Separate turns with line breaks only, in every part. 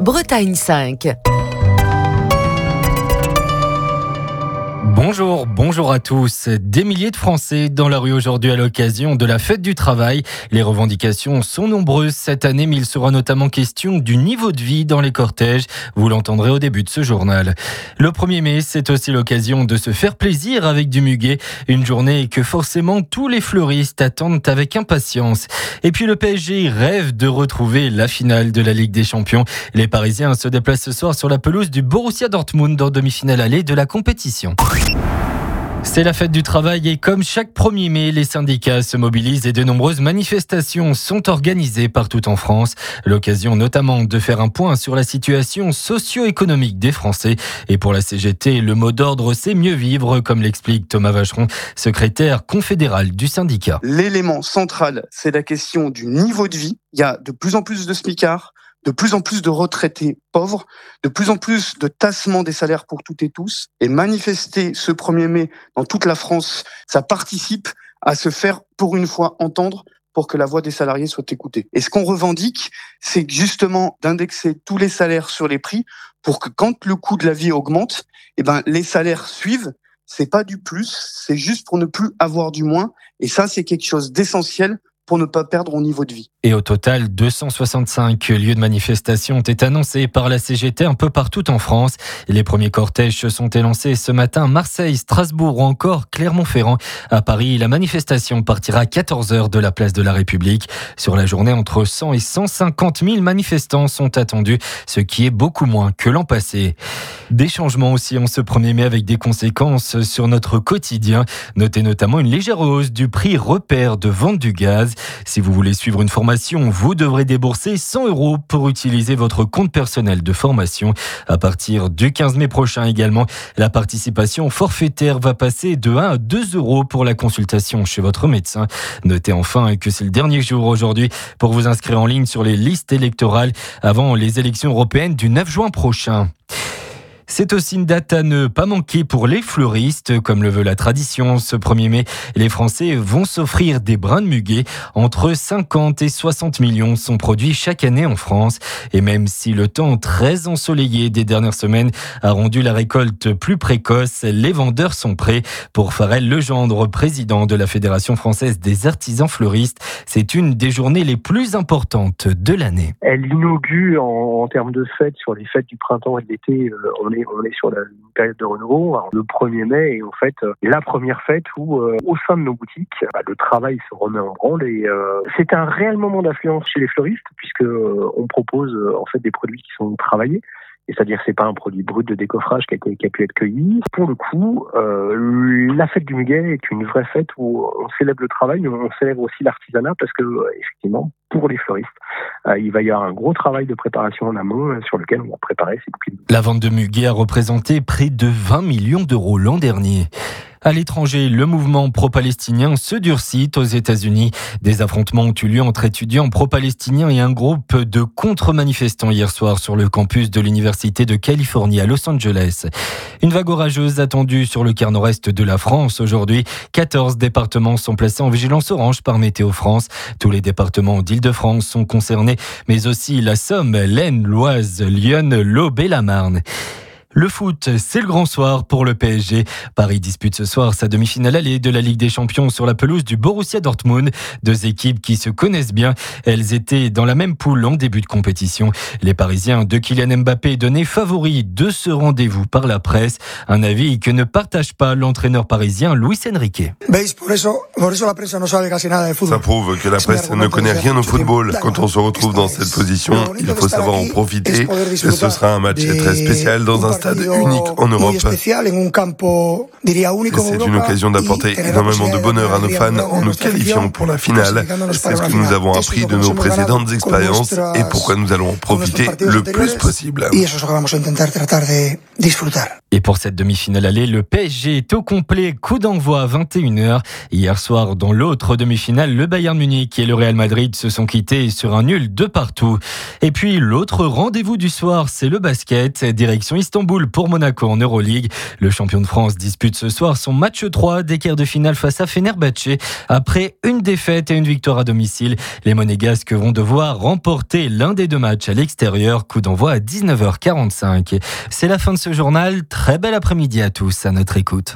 Bretagne 5.
Bonjour à tous. Des milliers de Français dans la rue aujourd'hui à l'occasion de la fête du travail. Les revendications sont nombreuses cette année, mais il sera notamment question du niveau de vie dans les cortèges. Vous l'entendrez au début de ce journal. Le 1er mai, c'est aussi l'occasion de se faire plaisir avec du muguet. Une journée que forcément tous les fleuristes attendent avec impatience. Et puis le PSG rêve de retrouver la finale de la Ligue des Champions. Les Parisiens se déplacent ce soir sur la pelouse du Borussia Dortmund en demi-finale allée de la compétition. C'est la fête du travail et comme chaque 1er mai, les syndicats se mobilisent et de nombreuses manifestations sont organisées partout en France. L'occasion notamment de faire un point sur la situation socio-économique des Français. Et pour la CGT, le mot d'ordre, c'est mieux vivre, comme l'explique Thomas Vacheron, secrétaire confédéral du syndicat.
L'élément central, c'est la question du niveau de vie. Il y a de plus en plus de smicards, de plus en plus de retraités pauvres, de plus en plus de tassement des salaires pour toutes et tous. Et manifester ce 1er mai dans toute la France, ça participe à se faire pour une fois entendre pour que la voix des salariés soit écoutée. Et ce qu'on revendique, c'est justement d'indexer tous les salaires sur les prix pour que quand le coût de la vie augmente, les salaires suivent. C'est pas du plus, c'est juste pour ne plus avoir du moins. Et ça, c'est quelque chose d'essentiel pour ne pas perdre au niveau de vie.
Et au total, 265 lieux de manifestation ont été annoncés par la CGT un peu partout en France. Et les premiers cortèges se sont élancés ce matin à Marseille, Strasbourg ou encore Clermont-Ferrand. À Paris, la manifestation partira à 14h de la place de la République. Sur la journée, entre 100 et 150 000 manifestants sont attendus, ce qui est beaucoup moins que l'an passé. Des changements aussi en ce 1er mai avec des conséquences sur notre quotidien. Notez notamment une légère hausse du prix repère de vente du gaz. Si vous voulez suivre une formation, vous devrez débourser 100 € pour utiliser votre compte personnel de formation. À partir du 15 mai prochain également, la participation forfaitaire va passer de 1 à 2 € pour la consultation chez votre médecin. Notez enfin que c'est le dernier jour aujourd'hui pour vous inscrire en ligne sur les listes électorales avant les élections européennes du 9 juin prochain. C'est aussi une date à ne pas manquer pour les fleuristes. Comme le veut la tradition, ce 1er mai, les Français vont s'offrir des brins de muguet. Entre 50 et 60 millions sont produits chaque année en France. Et même si le temps très ensoleillé des dernières semaines a rendu la récolte plus précoce, les vendeurs sont prêts. Pour Farel Legendre, président de la Fédération française des artisans fleuristes, c'est une des journées les plus importantes de l'année.
Elle inaugure en termes de fêtes, sur les fêtes du printemps et de l'été, on est sur une période de renouveau. Alors, le 1er mai est en fait la première fête où, au sein de nos boutiques, le travail se remet en branle et c'est un réel moment d'affluence chez les fleuristes puisque on propose en fait des produits qui sont travaillés. Et c'est-à-dire que c'est pas un produit brut de décoffrage qui a pu être cueilli. Pour le coup, la fête du muguet est une vraie fête où on célèbre le travail, mais on célèbre aussi l'artisanat parce que, effectivement, pour les fleuristes, il va y avoir un gros travail de préparation en amont sur lequel on va préparer ces bouquets de muguet.
La vente de muguet a représenté près de 20 millions d'euros l'an dernier. À l'étranger, le mouvement pro-palestinien se durcit aux États-Unis. Des affrontements ont eu lieu entre étudiants pro-palestiniens et un groupe de contre-manifestants hier soir sur le campus de l'Université de Californie à Los Angeles. Une vague orageuse attendue sur le quart nord-est de la France aujourd'hui. 14 départements sont placés en vigilance orange par Météo France. Tous les départements d'Île-de-France sont concernés, mais aussi la Somme, l'Aisne, l'Oise, l'Yonne, l'Aube et la Marne. Le foot, c'est le grand soir pour le PSG. Paris dispute ce soir sa demi-finale allée de la Ligue des Champions sur la pelouse du Borussia Dortmund. Deux équipes qui se connaissent bien. Elles étaient dans la même poule en début de compétition. Les Parisiens de Kylian Mbappé donnaient favoris de ce rendez-vous par la presse. Un avis que ne partage pas l'entraîneur parisien Luis Enrique.
Ça prouve que la presse ne connaît rien au football. Quand on se retrouve dans cette position, il faut savoir en profiter. Ce sera un match très spécial dans un stade unique en Europe. Et c'est une occasion d'apporter énormément de bonheur à nos fans en nous qualifiant pour la finale. C'est ce que nous avons appris de nos précédentes expériences et pourquoi nous allons en profiter le plus possible.
Et pour cette demi-finale allée, le PSG est au complet. Coup d'envoi à 21h. Hier soir, dans l'autre demi-finale, le Bayern Munich et le Real Madrid se sont quittés sur un nul de partout. Et puis, l'autre rendez-vous du soir, c'est le basket. Direction Istanbul boule pour Monaco en Euroleague. Le champion de France dispute ce soir son match 3 des quarts de finale face à Fenerbahçe. Après une défaite et une victoire à domicile, les Monégasques vont devoir remporter l'un des deux matchs à l'extérieur. Coup d'envoi à 19h45. C'est la fin de ce journal. Très bel après-midi à tous à notre écoute.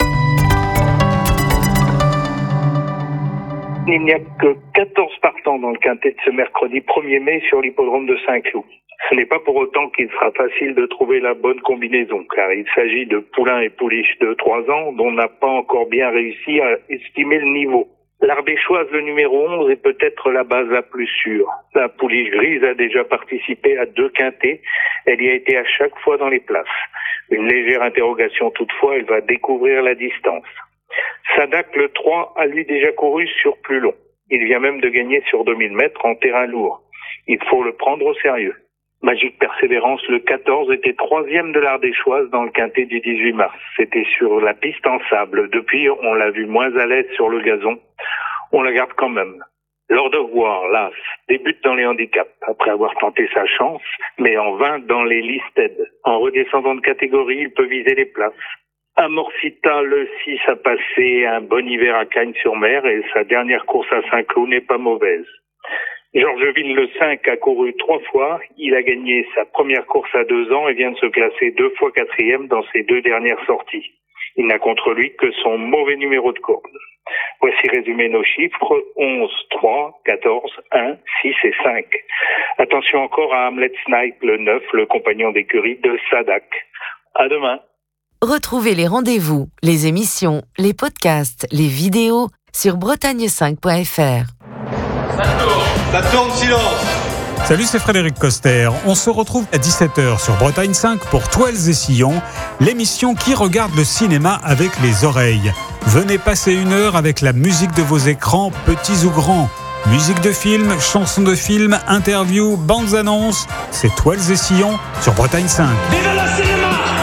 Il n'y a que 14 partants dans le quintet de ce mercredi 1er mai sur l'hippodrome de Saint-Cloud. Ce n'est pas pour autant qu'il sera facile de trouver la bonne combinaison, car il s'agit de poulains et pouliches de 3 ans dont on n'a pas encore bien réussi à estimer le niveau. L'Ardéchoise, le numéro 11, est peut-être la base la plus sûre. La pouliche grise a déjà participé à 2 quintets. Elle y a été à chaque fois dans les places. Une légère interrogation toutefois, elle va découvrir la distance. Sadak, le 3, a lui déjà couru sur plus long. Il vient même de gagner sur 2000 mètres en terrain lourd. Il faut le prendre au sérieux. Magique Persévérance, le 14, était 3e de l'Ardéchoise dans le quintet du 18 mars. C'était sur la piste en sable. Depuis, on l'a vu moins à l'aise sur le gazon. On la garde quand même. Lord of War, l'As, débute dans les handicaps, après avoir tenté sa chance, mais en vain dans les listed. En redescendant de catégorie, il peut viser les places. Amorcita, le 6, a passé un bon hiver à Cagnes-sur-Mer et sa dernière course à Saint-Cloud n'est pas mauvaise. Georgeville, le 5, a couru 3 fois. Il a gagné sa première course à 2 ans et vient de se classer 2 fois 4e dans ses 2 dernières sorties. Il n'a contre lui que son mauvais numéro de corde. Voici résumé nos chiffres, 11, 3, 14, 1, 6 et 5. Attention encore à Hamlet Snipe, le 9, le compagnon d'écurie de Sadak. À demain.
Retrouvez les rendez-vous, les émissions, les podcasts, les vidéos sur bretagne5.fr.
Ça tourne, silence.
Salut, c'est Frédéric Coster. On se retrouve à 17h sur Bretagne 5 pour Toiles et Sillons, l'émission qui regarde le cinéma avec les oreilles. Venez passer 1 heure avec la musique de vos écrans, petits ou grands. Musique de film, chansons de film, interviews, bandes annonces. C'est Toiles et Sillons sur Bretagne 5.
Vive le cinéma!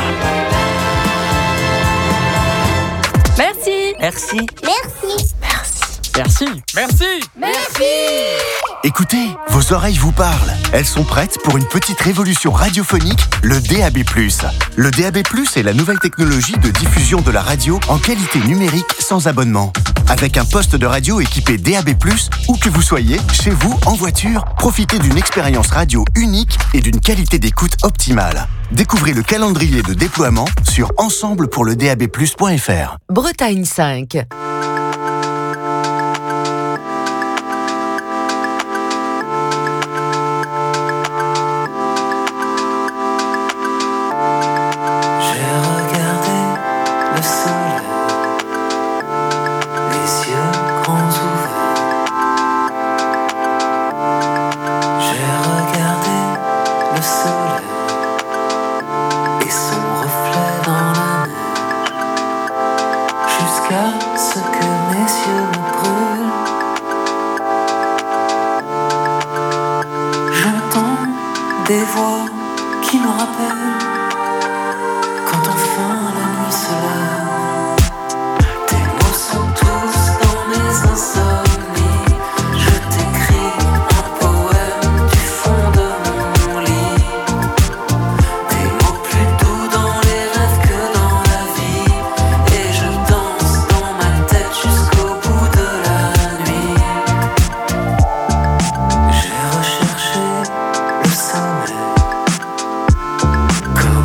Merci.
Merci.
Merci.
Merci.
Merci.
Merci.
Écoutez, vos oreilles vous parlent. Elles sont prêtes pour une petite révolution radiophonique, le DAB+. Le DAB+, est la nouvelle technologie de diffusion de la radio en qualité numérique sans abonnement. Avec un poste de radio équipé DAB+, où que vous soyez, chez vous, en voiture, profitez d'une expérience radio unique et d'une qualité d'écoute optimale. Découvrez le calendrier de déploiement sur ensemblepourledab+.fr.
Bretagne 5.
Des voix qui me rappellent quand enfin la nuit se lève. Tes mots sont tous dans mes insomnies. Je t'écris un poème du fond de mon lit. Des mots plus doux dans les rêves que dans la vie. Et je danse dans ma tête jusqu'au bout de la nuit. J'ai recherché le sommeil comme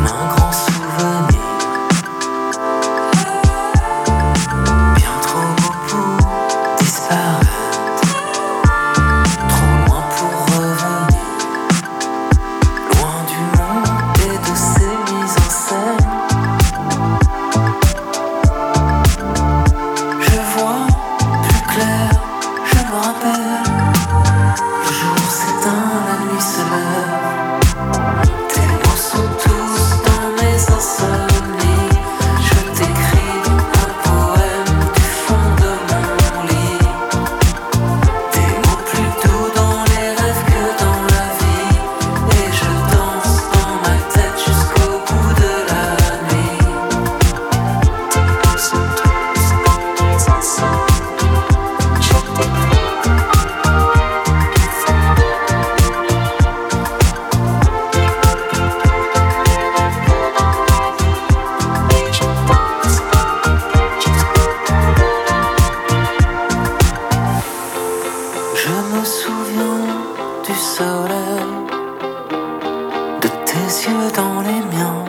tes yeux dans les miens.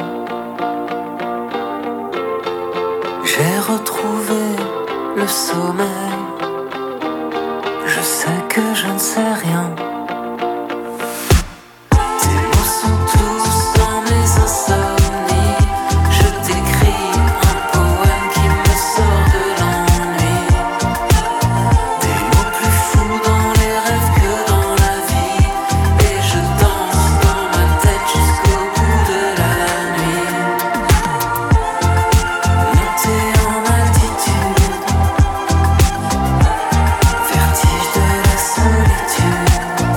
J'ai retrouvé le sommeil. Je sais que je ne sais rien. Tes mots sont tous dans mes insomnies. Je t'écris un poème qui me sort de l'ennui. Des mots plus fous dans les rêves que dans la vie. Et je danse dans ma tête jusqu'au bout de la nuit. Monter en altitude, vertige de la solitude.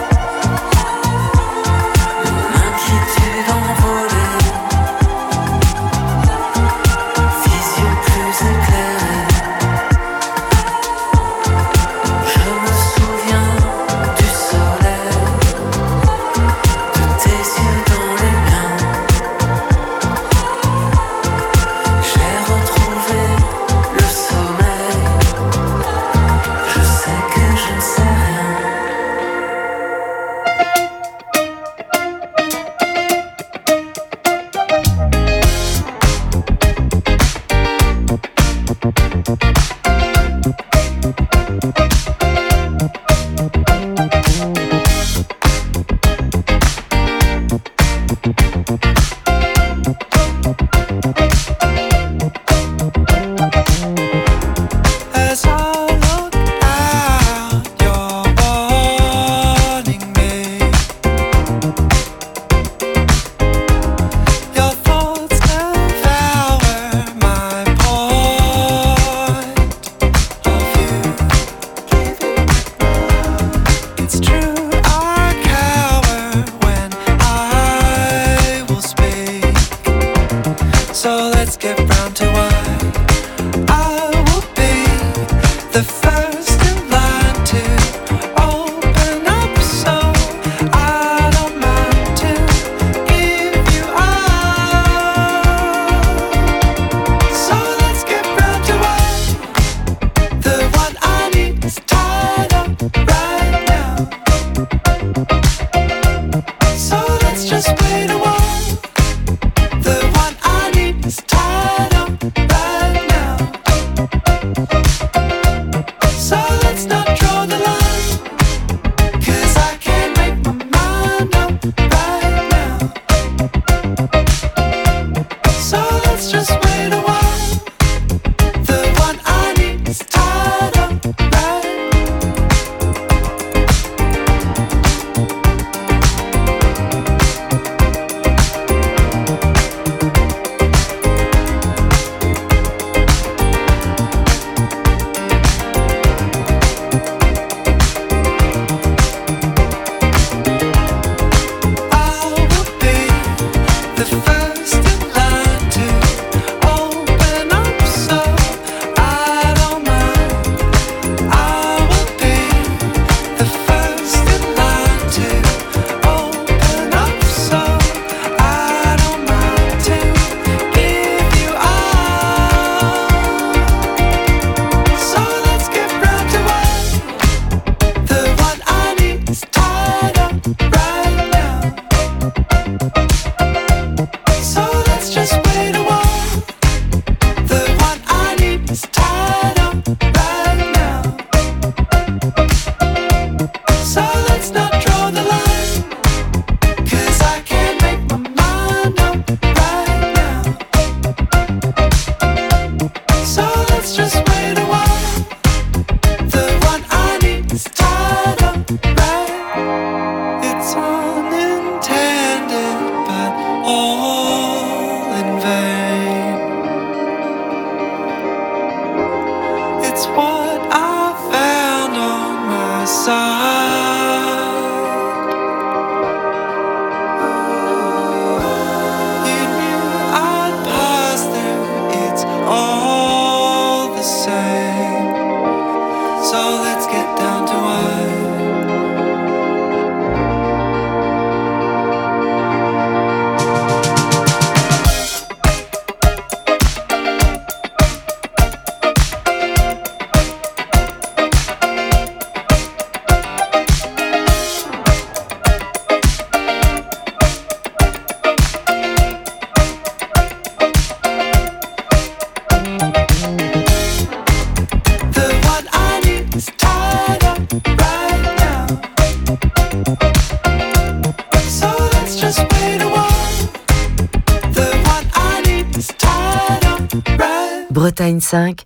Bretagne 5,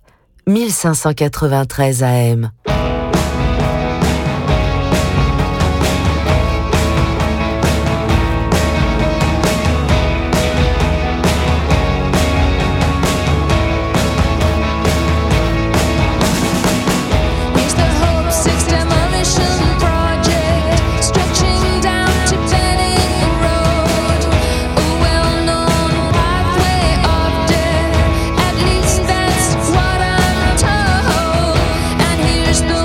1593 AM.
Here's the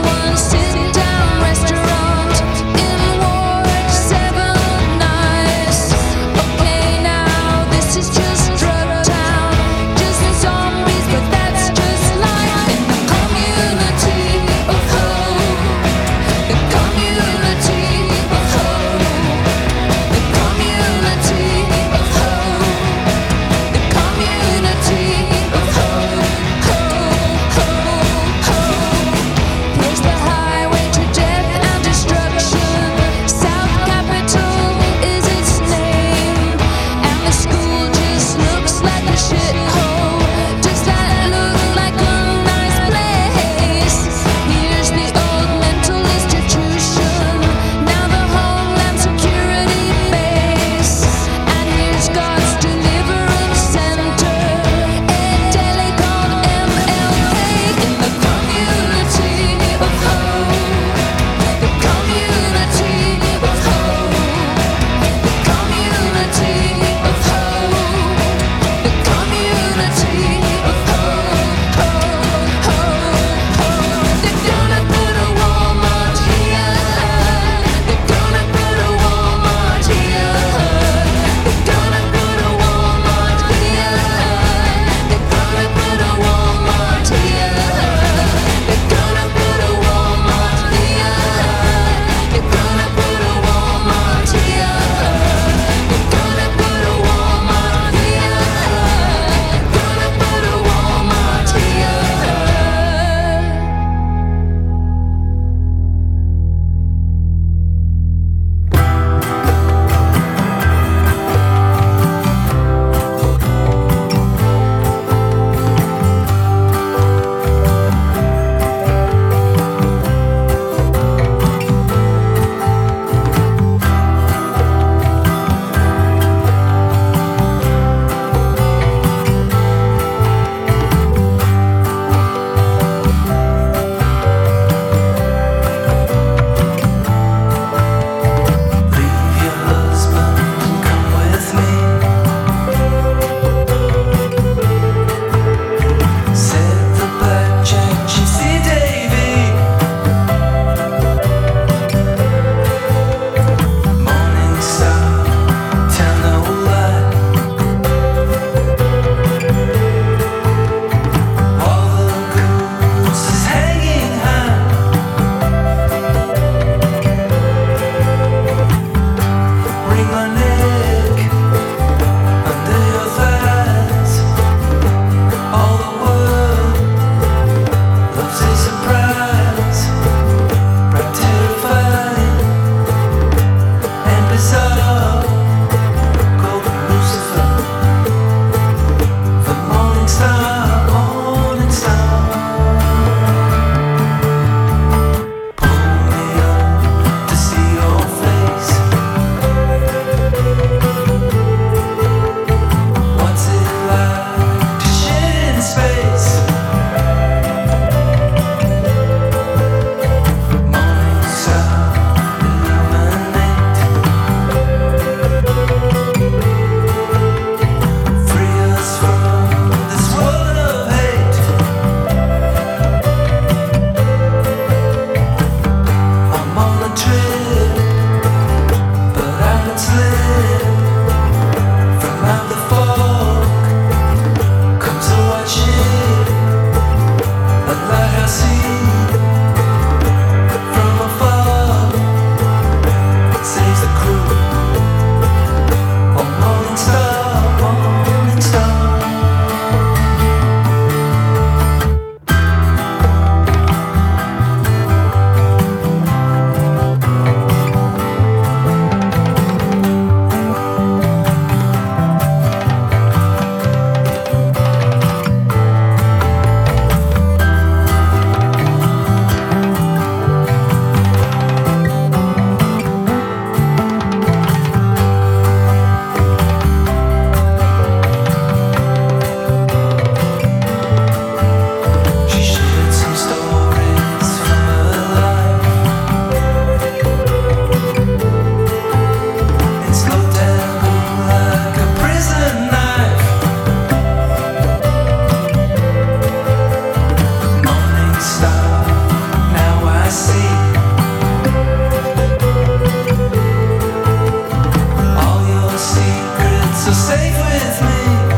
so safe with me.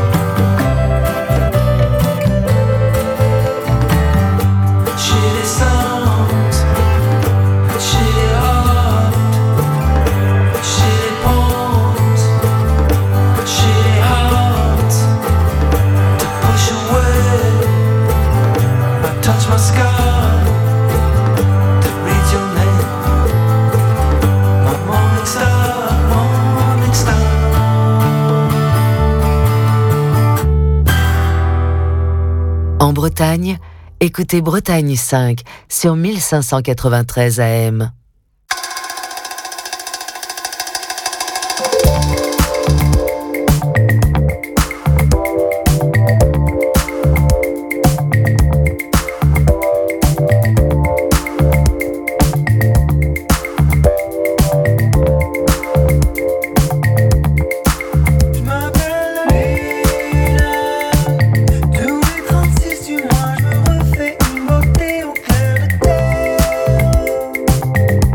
Shitty songs, shitty heart, shitty poems, shitty heart to push away. I touch my scar to read your name. My morning star, morning star.
En Bretagne, écoutez Bretagne 5 sur 1593 AM.
Je m'appelle Lila. Tous les 36 du mois, je me refais une beauté au clair de terre.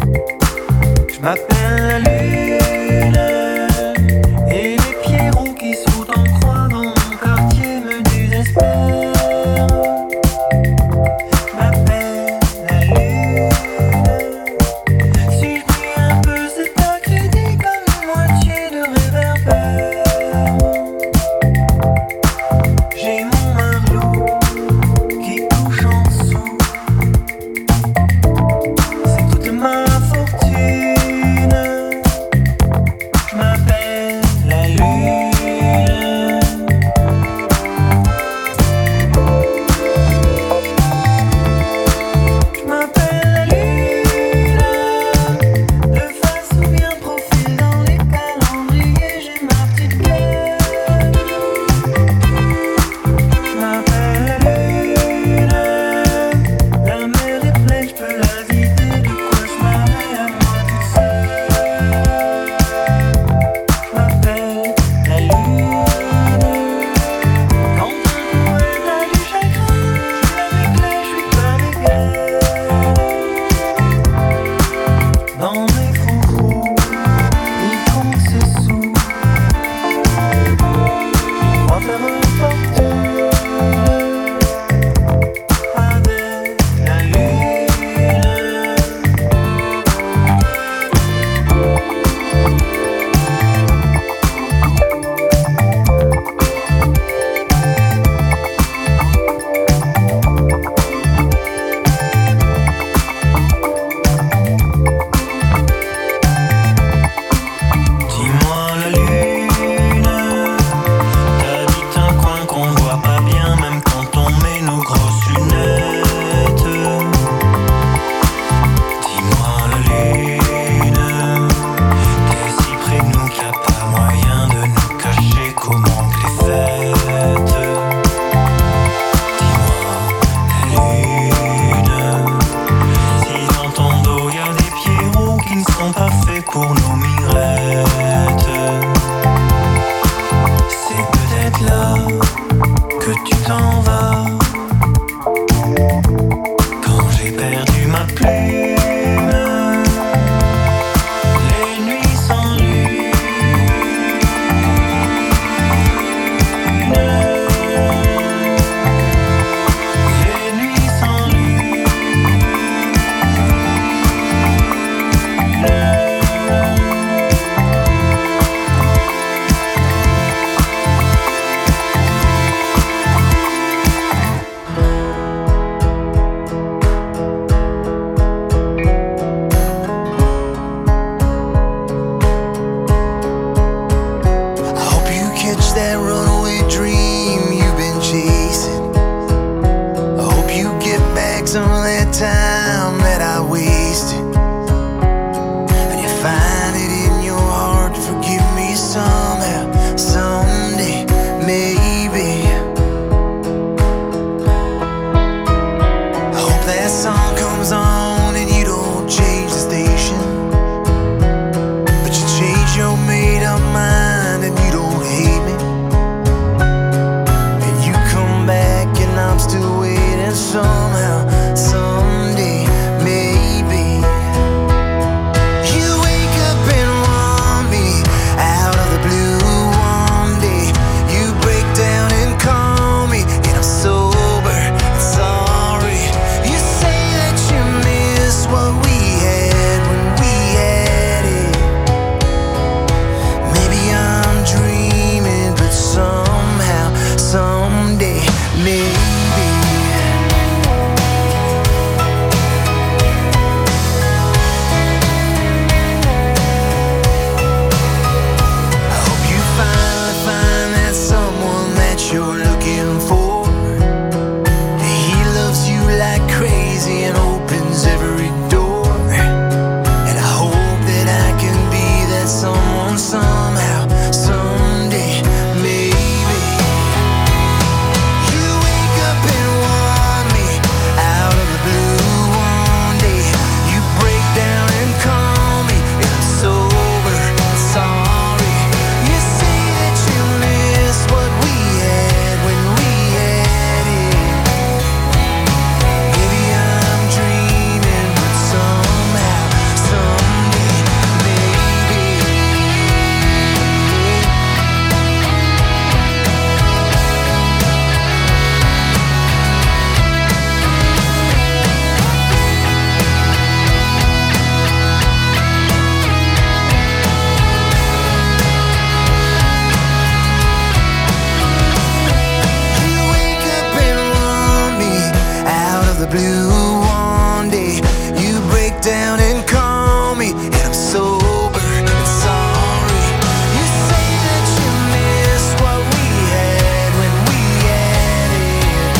blue. One day you break down and call me, and I'm sober and sorry. You say that you miss what we had when we had it.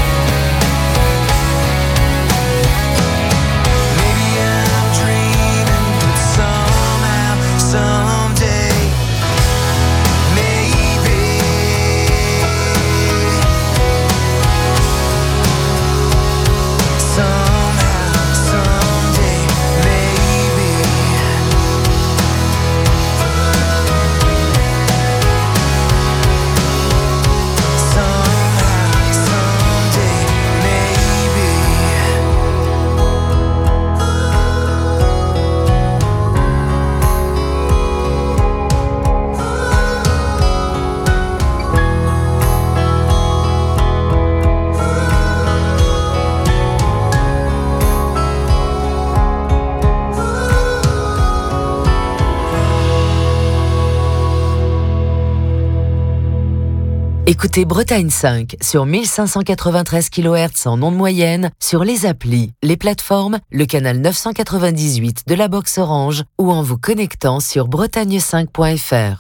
Maybe I'm dreaming, but somehow, someday, maybe somehow, someday, maybe somehow, someday, maybe.
Écoutez Bretagne 5 sur 1593 kHz en ondes moyennes, sur les applis, les plateformes, le canal 998 de la box Orange ou en vous connectant sur bretagne5.fr.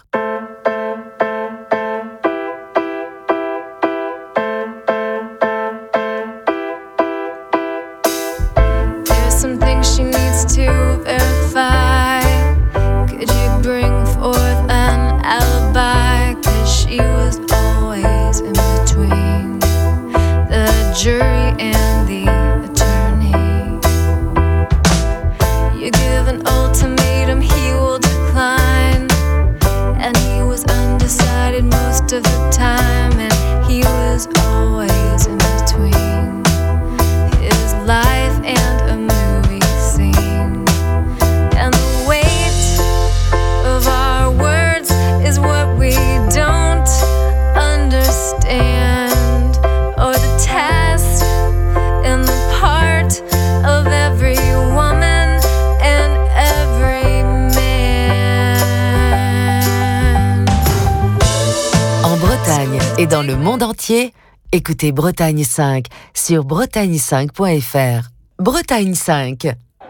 There's some things she needs to verify. Could you bring forth an alibi? 'Cause she was always in between the jury and the attorney. You give an ultimatum, he will decline. And he was undecided most of the time. And he was always in between his life and a movie scene. And the weight of our words is what we don't understand, or the test in the part of every woman and every man.
En Bretagne et dans le monde entier, écoutez Bretagne 5 sur bretagne5.fr. Bretagne 5.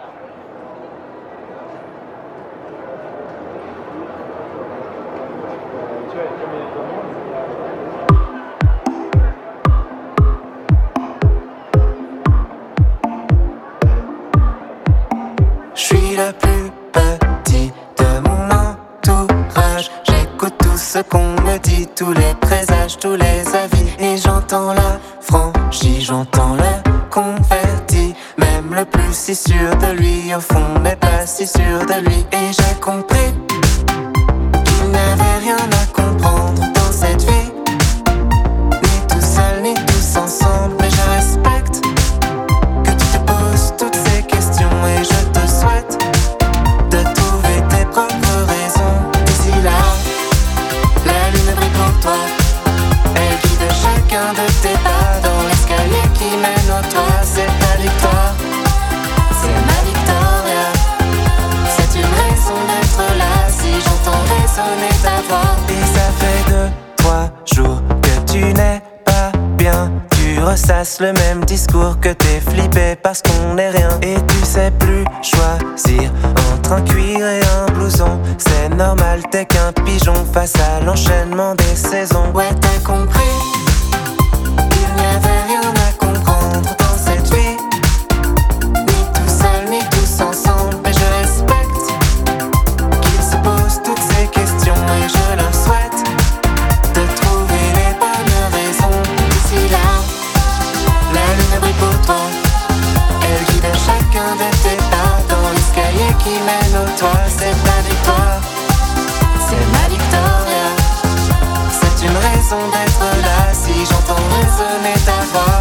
Je suis le plus petit de mon entourage. J'écoute tout ce qu'on me dit, tous les présages, tous les avis. Et j'entends la franchise, j'entends le converti. Même le plus si sûr de lui, au fond n'est pas si sûr de lui. Et j'ai compris qu'il n'avait rien à comprendre dans cette vie, ni tout seul, ni tous ensemble. Mais je respecte que tu te poses toutes ces questions, et je te souhaite de trouver tes propres raisons. D'ici là, la lune brille pour toi. Elle guide chacun de tes pas dans l'escalier qui mène au toit. C'est ta victoire, c'est ma victoria. C'est une raison d'être là si j'entends résonner ta voix. Et ça fait 2-3 jours que tu n'es pas bien. Tu ressasses le même discours, que t'es flippé parce qu'on n'est rien. Et tu sais plus choisir entre un cuir et un blouson. C'est normal, t'es qu'un pigeon face à l'enchaînement des saisons. Ouais, t'as compris, il n'y avait rien à comprendre dans cette vie, ni tout seul, ni tous ensemble. Mais je respecte qu'ils se posent toutes ces questions, et je leur souhaite de trouver les bonnes raisons. D'ici là, la lune brille pour toi. Elle guide chacun de tes pas dans l'escalier qui mène au toit. C'est ta victoire, c'est ma victoria. C'est une raison d'être là si j'entends résonner ta voix.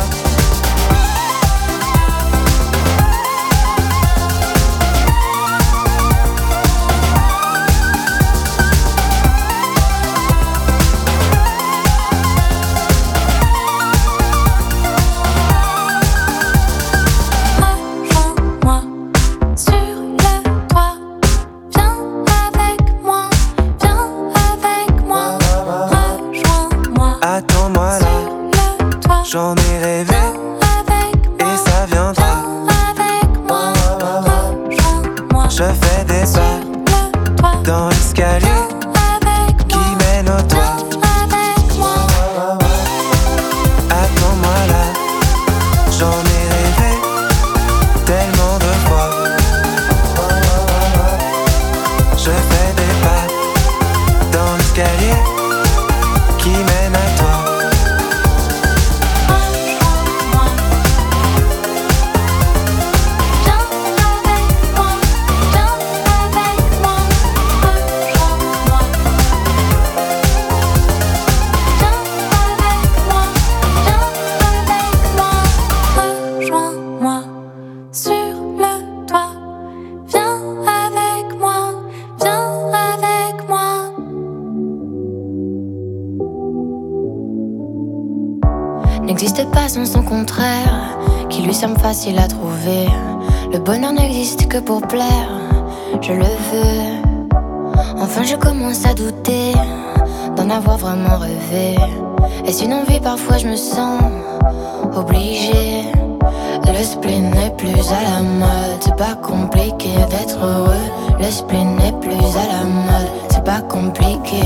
Rejoins-moi sur le toit. Viens avec moi, viens avec moi. Rejoins-moi
Attends-moi là,
sur le toit.
j'en ai rêvé,
Viens avec moi.
et ça vient
n'existe pas sans son contraire, qui lui semble facile à trouver. Le bonheur n'existe que pour plaire, je le veux. Enfin je commence à douter d'en avoir vraiment rêvé. Est-ce une envie? Parfois je me sens obligée. Le spleen n'est plus à la mode, c'est pas compliqué d'être heureux. Le spleen n'est plus à la mode, c'est pas compliqué.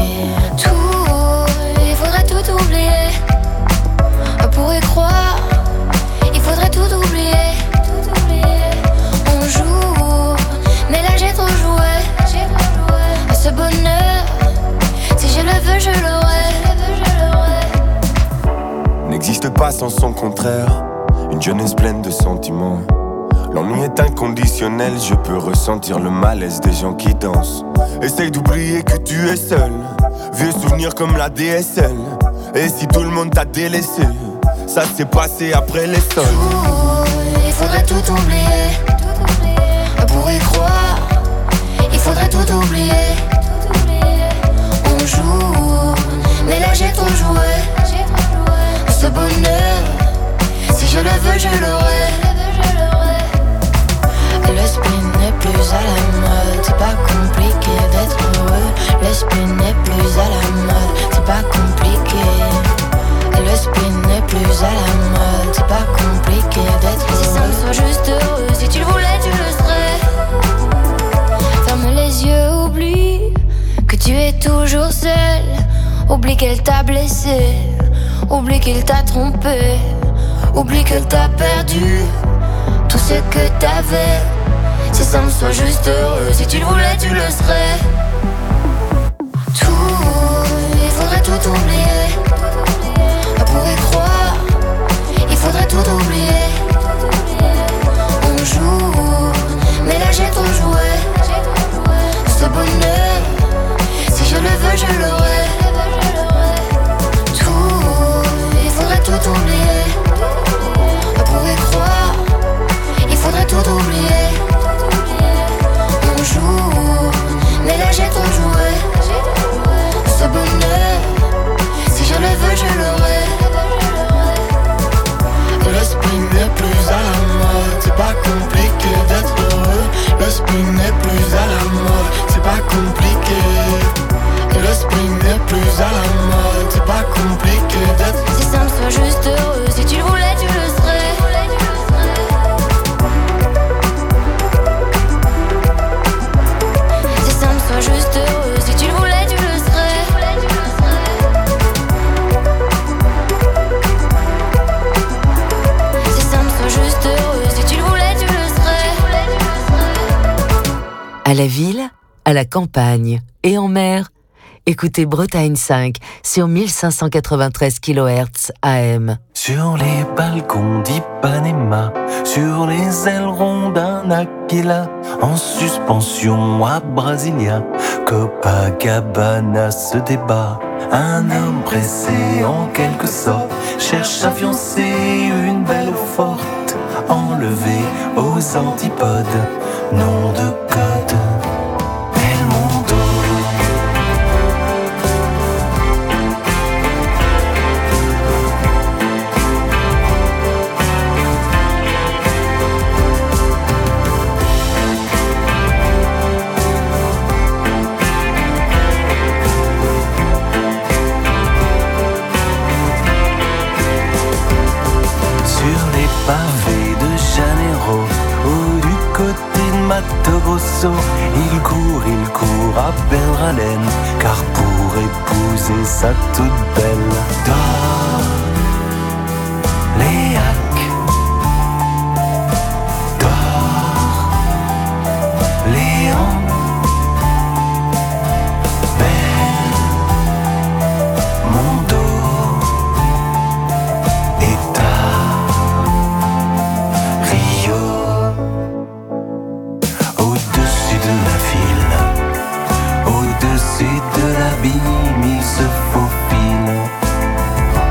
Il faudrait tout oublier. On pourrait croire, il faudrait tout oublier. On joue, mais là j'ai trop joué. Ce bonheur, si je le veux, je l'aurai.
N'existe pas sans son contraire. Une jeunesse pleine de sentiments. L'ennui est inconditionnel, je peux ressentir le malaise des gens qui dansent. Essaye d'oublier que tu es seul. Vieux souvenirs comme la DSL. Et si tout le monde t'a délaissé, ça s'est passé après les sols.
Il faudrait tout oublier. On pourrait croire, il faudrait tout oublier. On joue, mais là j'ai trop joué. Ce bonheur, si je le veux, je l'aurai. Le spleen n'est plus à la mode, c'est pas compliqué d'être heureux. Le spleen n'est plus à la mode, c'est pas compliqué. Le spleen n'est plus à la mode, c'est pas compliqué d'être heureux. Si ça me soit juste heureux, si tu le voulais, tu le serais. Ferme les yeux, oublie que tu es toujours seul. Oublie qu'elle t'a blessé, oublie qu'il t'a trompé. Oublie que t'as perdu tout ce que t'avais. Si ça me soit juste heureux, si tu le voulais, tu le serais. Il faudrait tout oublier. On pourrait croire, il faudrait tout oublier. On joue, mais là j'ai trop joué. Ce bonheur, si je le veux, je l'aurai. Il faudrait tout oublier. On pourrait croire, il faudrait tout oublier. On joue, mais là j'ai trop joué. Ce bonheur, si je le veux, je l'aurai. Le spleen n'est plus à la mode, c'est pas compliqué d'être heureux. Le spleen n'est plus à la mode, c'est pas compliqué. Le spleen n'est plus à la mode, c'est pas compliqué d'être. Si ça me soit juste heureux, si tu le voulais, tu le serais. Si ça me soit juste heureux, si tu le voulais, tu le serais. Si ça me soit juste heureux, si tu le voulais, tu le serais.
À la ville, à la campagne et en mer, écoutez Bretagne 5 sur 1593 kHz AM.
Sur les balcons d'Ipanema, sur les ailerons d'un Aquila, en suspension à Brasilia, Copacabana se débat. Un homme pressé en quelque sorte cherche à fiancer une belle forte, enlevée aux antipodes, nom de code. Pavé de Janeiro, ou du côté de Mato Grosso, il court à belle haleine, car pour épouser sa toute belle Dor Léac, Dor Léon, Belle, Mondo. Au-dessus de l'abîme, il se faufile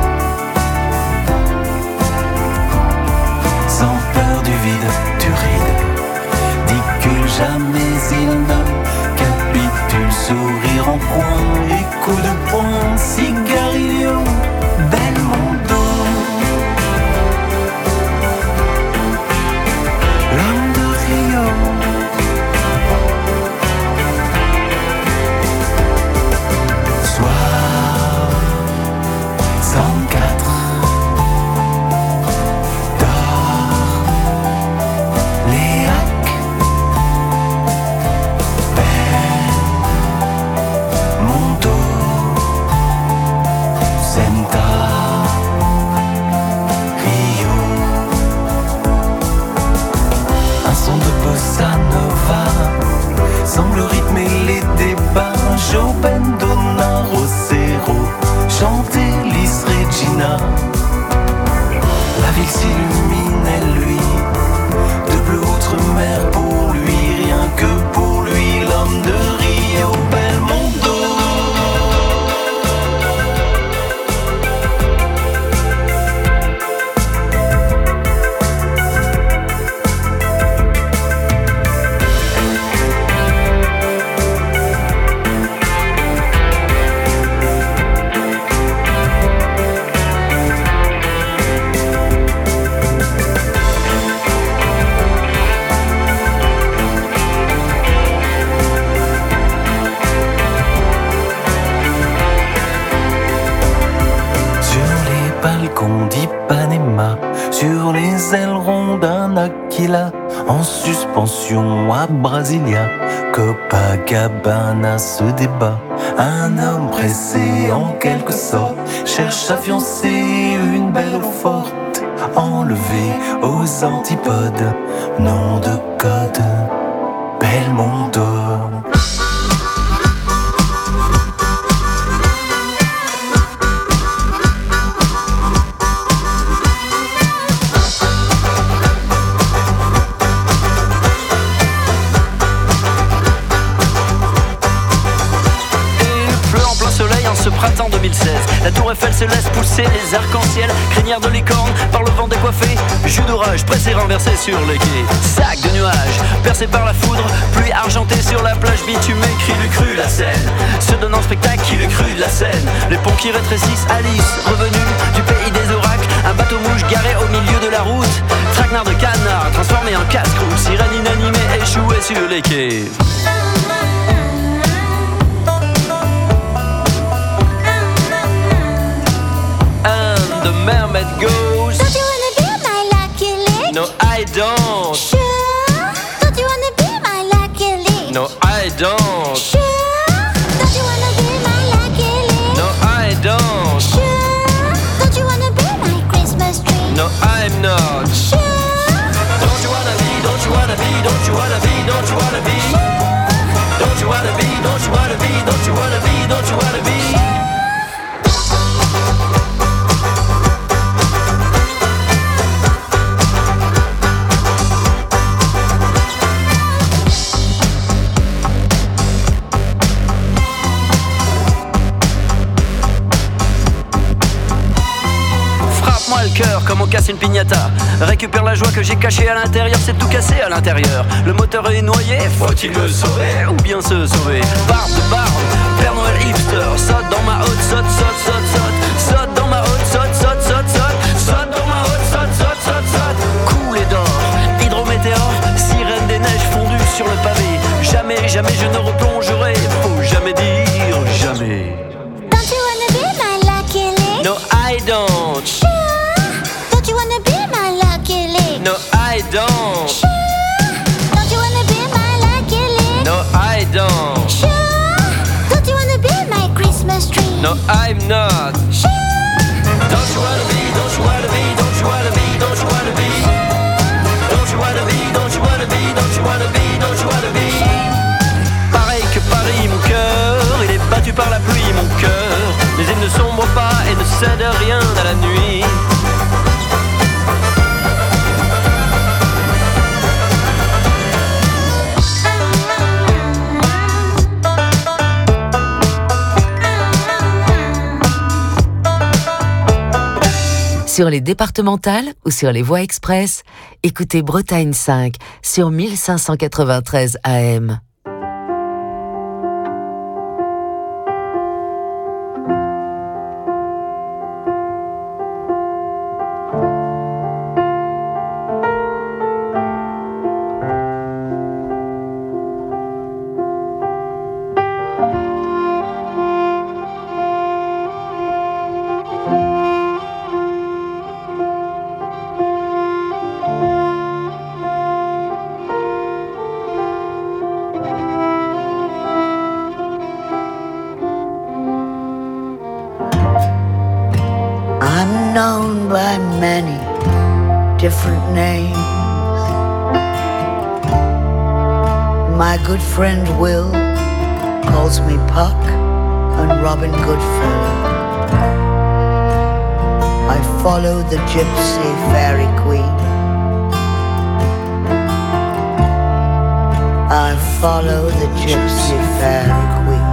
Senta, Rio. Un son de bossa nova semble rythmer les débats. Chopin, Donna, Rosero, chanter Lis Regina. La ville s'illumine et lui, de bleu outre-mer pour lui, rien que pour lui, l'homme de Rio, Belmondo. d'Ipanema, sur les ailerons d'un Aquila, en suspension à Brasilia, Copacabana se débat. Un homme pressé en quelque sorte cherche à fiancer une belle eau forte, enlevée aux antipodes, nom de code, Belmondo.
Printemps 2016, la tour Eiffel se laisse pousser les arcs-en-ciel, crinière de licorne par le vent décoiffé, jus d'orage pressé renversé sur les quais, sac de nuages percé par la foudre, pluie argentée sur la plage bitumée, crie du cru la Seine, se donnant spectacle qui le cru de la Seine, les ponts qui rétrécissent, Alice revenue du pays des oracles, un bateau mouche garé au milieu de la route, traquenard de canard transformé en casse-croûte, sirène inanimée échouée sur les quais. The mermaid goes.
Don't you wanna be my lucky lick?
No, I don't.
Sure. Don't you wanna be my lucky lick?
No, I don't.
Sure. Don't you wanna be my lucky lick?
No, I don't.
Sure. Don't you wanna be my Christmas tree?
No, I'm not.
Sure.
Don't you wanna be? Don't you wanna be? Don't you wanna be? Don't you wanna be?
Sure.
Don't you wanna be? Don't you wanna be? Don't you wanna be? Don't you wanna be? Cœur comme on casse une piñata. Récupère la joie que j'ai cachée à l'intérieur. C'est tout cassé à l'intérieur. Le moteur est noyé, faut-il me sauver ou bien se sauver? Barbe de barbe, Père Noël hipster. Saute dans ma haute, saute, saute, saute, saute. Saute dans ma haute, saute, saute, saute, saute. Saute dans ma haute, saute, saute, saute, saute. Coulée d'or, hydrométéore, sirène des neiges fondues sur le pavé. Jamais, jamais je ne replongerai. Faut jamais dire jamais.
Don't you wanna be my lucky lick?
No, I don't.
Sure. Don't you wanna be my lucky lick?
No, I don't.
Sure. Don't you wanna be my lucky lick?
No, I don't.
Sure. Don't you wanna be my Christmas tree?
No, I'm not.
Sure.
Don't you wanna be? Don't you wanna be? Don't you wanna be? Don't you wanna be? Don't you wanna be? Don't you wanna be? Don't you wanna be? Don't you wanna be? Pareil que Paris, mon cœur, il est battu par la pluie, mon cœur. Mais il ne sombre pas et ne cède rien à la nuit.
Sur les départementales ou sur les voies express, écoutez Bretagne 5 sur 1593 AM.
known by many different names. My good friend Will calls me Puck and Robin Goodfellow. I follow the gypsy fairy queen. I follow the gypsy fairy queen.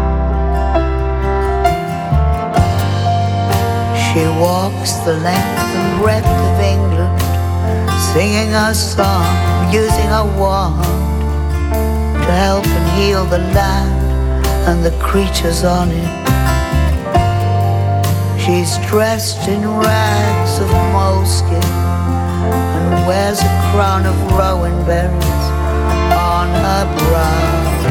She walks the length and breadth of England, singing a song, using a wand to help and heal the land and the creatures on it. She's dressed in rags of moleskin and wears a crown of rowan berries on her brow.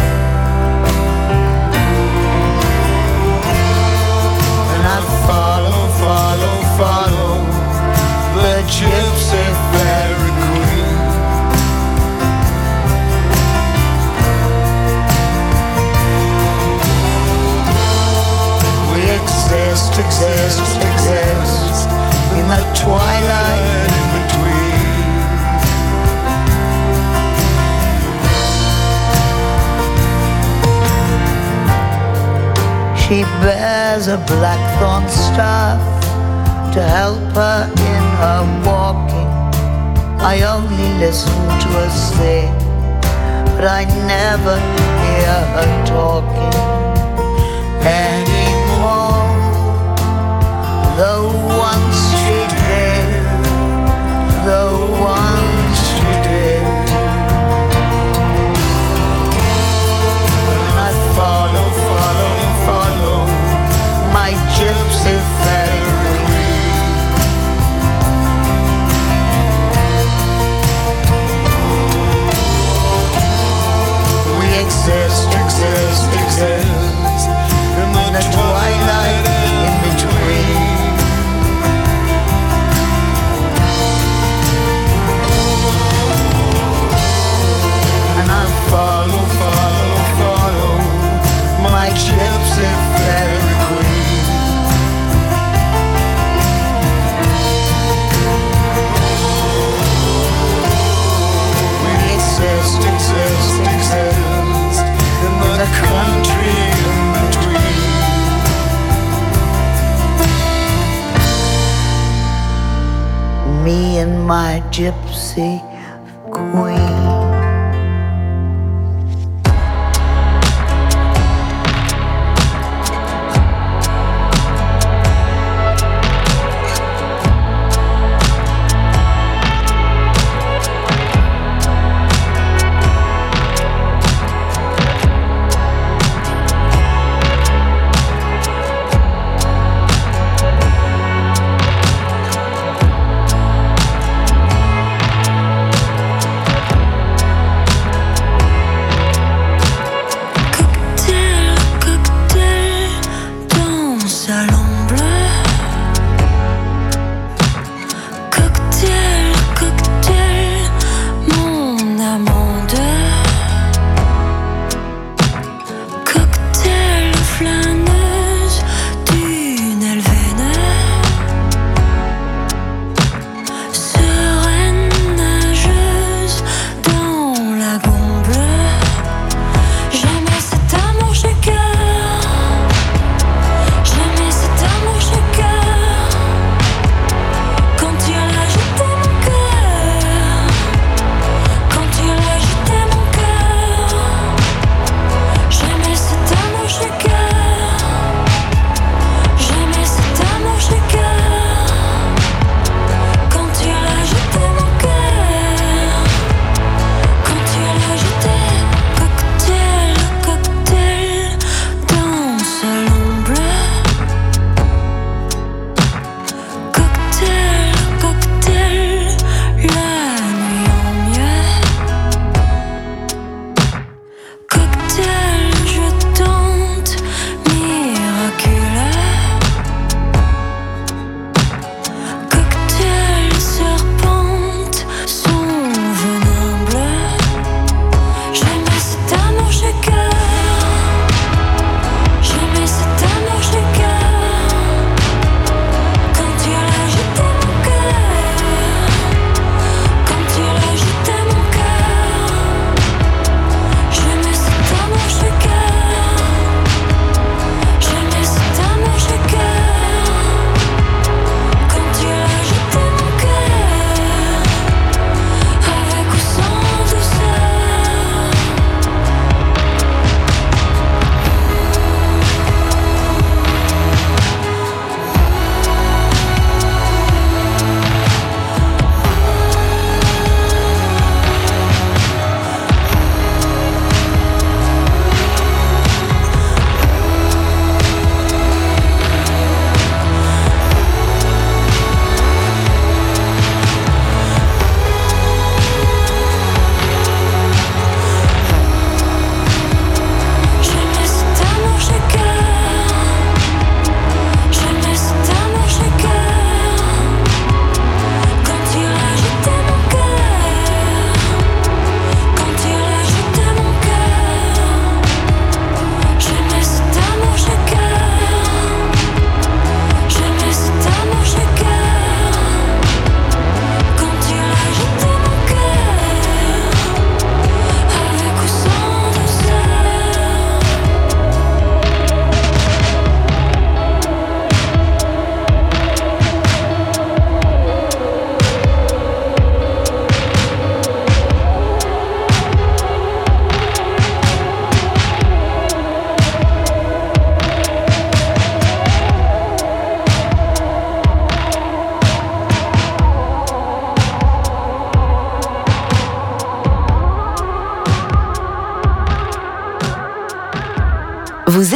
And I follow, follow, follow the gypsy fairy queen. We exist, exist, exist in the twilight in between. She bears a blackthorn staff to help her in her walking. I only listen to her sing, but I never hear her talking anymore. Though once she did, though once she did. And I follow, follow, follow my gypsy fairy queen. We exist, exist, exist in the twilight in between. And I follow, follow, follow my gypsy fairy queen. We exist, exist, exist in the country in between. Me and my gypsy queen.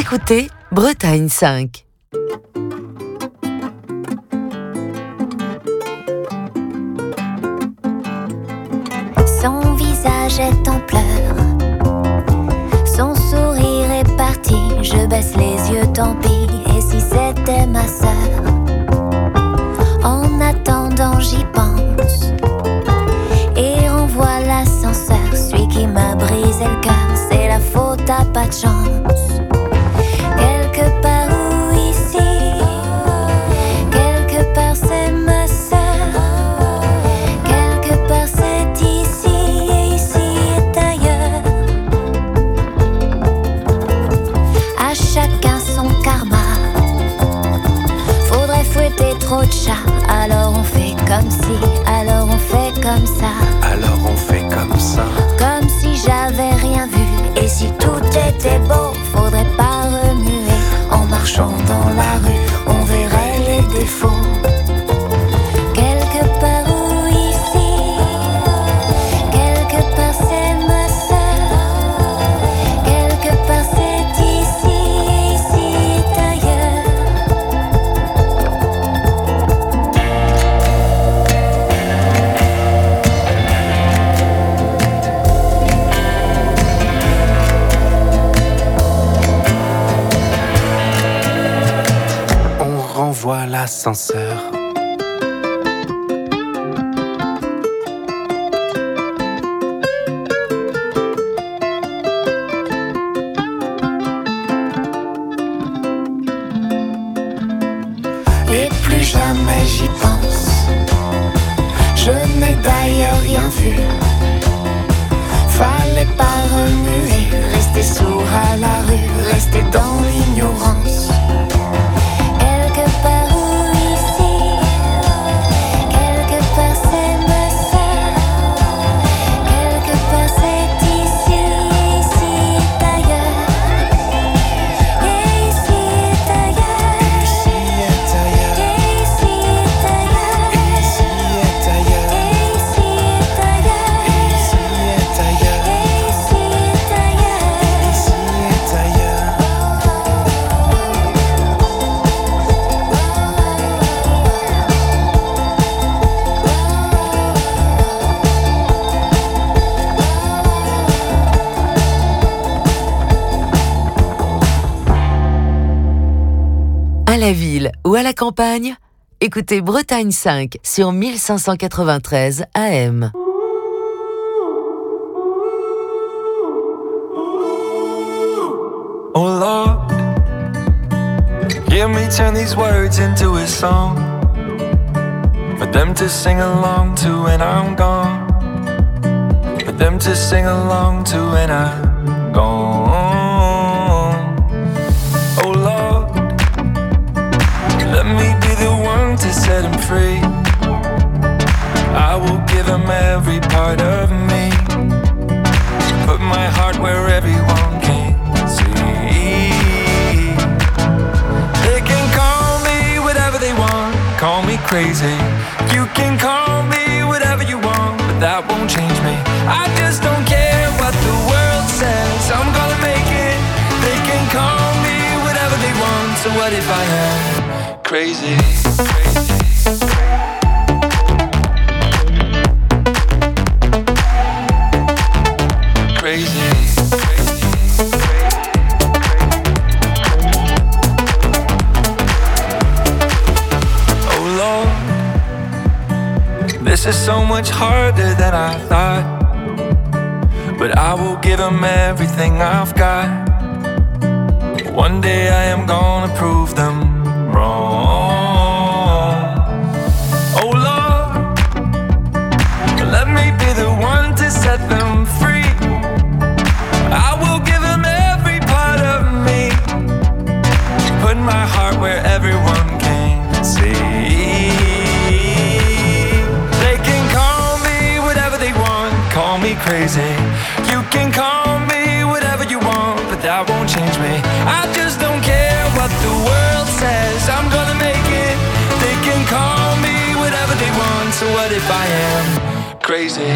écoutez Bretagne 5.
Son visage est en pleurs, son sourire est parti. Je baisse les yeux, tant pis. Et si c'était ma sœur? En attendant, j'y pense et renvoie l'ascenseur. Celui qui m'a brisé le cœur, c'est la faute à pas de chance. Quelque part où ici, quelque part c'est ma sœur. Quelque part c'est ici, et ici est ailleurs. À chacun son karma. Faudrait fouetter trop de chats. Alors on fait comme si, alors on fait comme ça.
Alors on fait comme ça.
Comme si j'avais rien vu. Et si tout était beau, faudrait pas remuer. En marchant dans la rue, on verrait les défauts. Quelque part où ici, quelque part c'est ma sœur. Quelque part c'est ici, et ici est ailleurs.
On renvoie l'ascenseur.
Et plus jamais j'y pense. Je n'ai d'ailleurs rien vu. Fallait pas remuer, rester sourd à la rue, rester dans l'ignorance. Quelque part où ici, quelque part c'est ma sœur. Quelque part c'est ici, et ici est ailleurs. Et ici est ailleurs. Et ici est ailleurs. Et ici est ailleurs. Et ici est ailleurs. Et ici est ailleurs. Et ici est ailleurs. Et ici est ailleurs.
À la ville ou à la campagne, écoutez Bretagne 5 sur 1593 AM.
Oh Lord, hear me turn these words into a song for them to sing along to when I'm gone, for them to sing along to when I'm gone. Oh Lord, let me be the one to set him free. I will give him every part of me, put my heart where everyone can see. They can call me whatever they want, call me crazy. You can call me whatever you want, but that won't change me. I just don't care what the world says, I'm gonna make it. They can call me whatever they want, so what if I am crazy? Crazy. Oh Lord, this is so much harder than I thought, but I will give him everything I've got. One day I am gonna prove them wrong. Oh Lord, let me be the one to set them free. I will give him every part of me, put my heart where everyone can see. They can call me whatever they want, call me crazy. You can call me whatever you want, but that won't change me. I just don't care what the world says, I'm gonna make it. They can call me whatever they want, so what if I am crazy?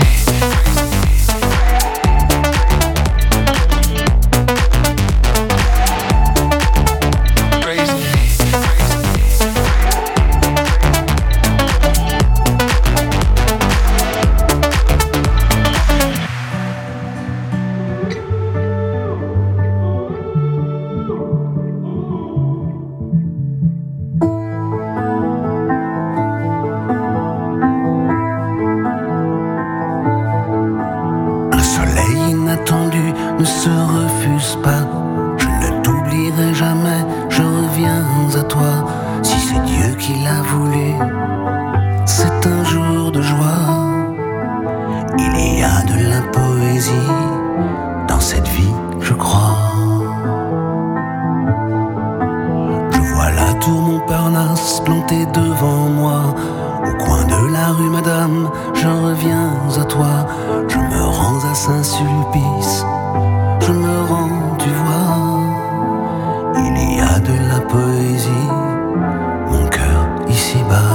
qui l'a voulu. C'est un jour de joie. Il y a de la poésie dans cette vie, je crois. Je vois la tour Montparnasse plantée devant moi. Au coin de la rue Madame, je reviens à toi. Je me rends à Saint-Sulpice, je me rends, tu vois. Il y a de la poésie, mon cœur ici-bas.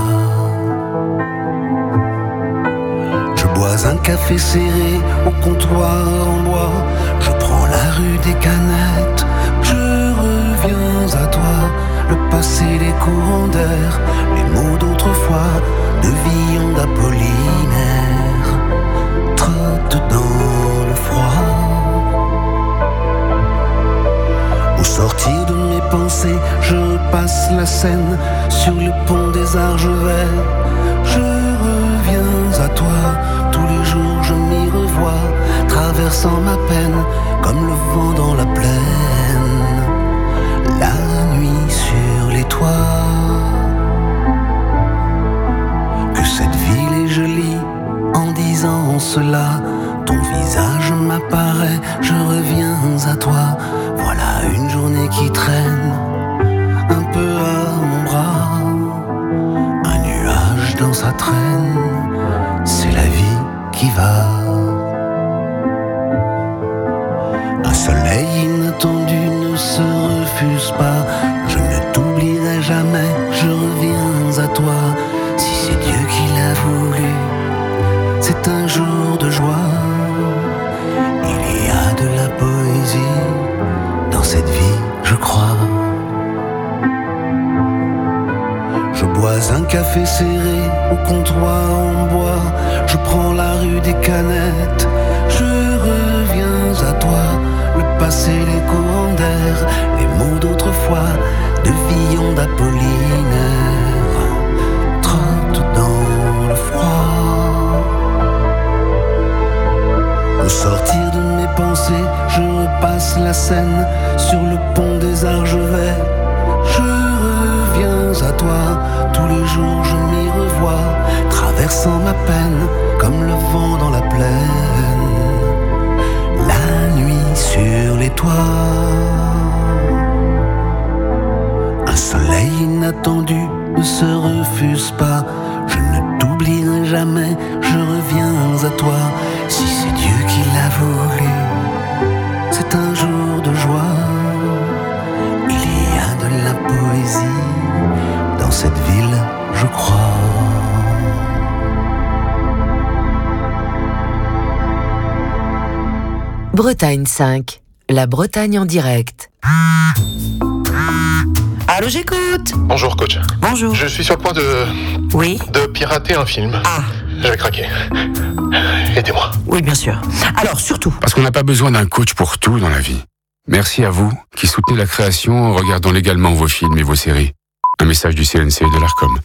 Je bois un café serré au comptoir en bois. Je prends la rue des Canettes, je reviens à toi. Le passé, les courants d'air, les mots d'autrefois, de Villon d'Apollinaire, trottent dans le froid. Au sortir de mes pensées, je passe la Seine sur le pont des Argevets. Je reviens à toi, tous les jours je m'y revois, traversant ma peine comme le vent dans la plaine. La nuit sur les toits, que cette ville est jolie. En disant cela, ton visage m'apparaît, je reviens à toi. Voilà une journée qui traîne un peu à mon bras. Un nuage dans sa traîne, c'est la vie qui va. Un soleil inattendu ne se refuse pas. Je ne t'oublierai jamais, je reviens à toi. Si c'est Dieu qui l'a voulu, c'est un jour de joie. Il y a de la poésie dans cette vie, je crois. Je bois un café serré au comptoir en bois. Je prends la rue des Canettes, je reviens à toi. Le passé, les courants d'air, les mots d'autrefois, de Villon d'Apollinaire, trottent dans le froid. Au sortir de mes pensées, je repasse la Seine sur le pont des Argevets. Je reviens à toi, tous les jours je m'y revois, traversant ma peine comme le vent dans la plaine. La nuit sur les toits, un soleil inattendu ne se refuse pas. Je ne t'oublierai jamais, je reviens à toi. Si c'est Dieu qui l'a voulu, c'est un jour de joie. Il y a de la poésie dans cette ville, je crois.
Bretagne 5, la Bretagne en direct.
Allô, j'écoute.
Bonjour, coach.
Bonjour.
Je suis sur le point de pirater un film.
Ah.
J'ai craqué. Aidez-moi.
Oui, bien sûr. Alors, surtout.
Parce qu'on n'a pas besoin d'un coach pour tout dans la vie. Merci à vous qui soutenez la création en regardant légalement vos films et vos séries. Un message du CNC et de l'ARCOM.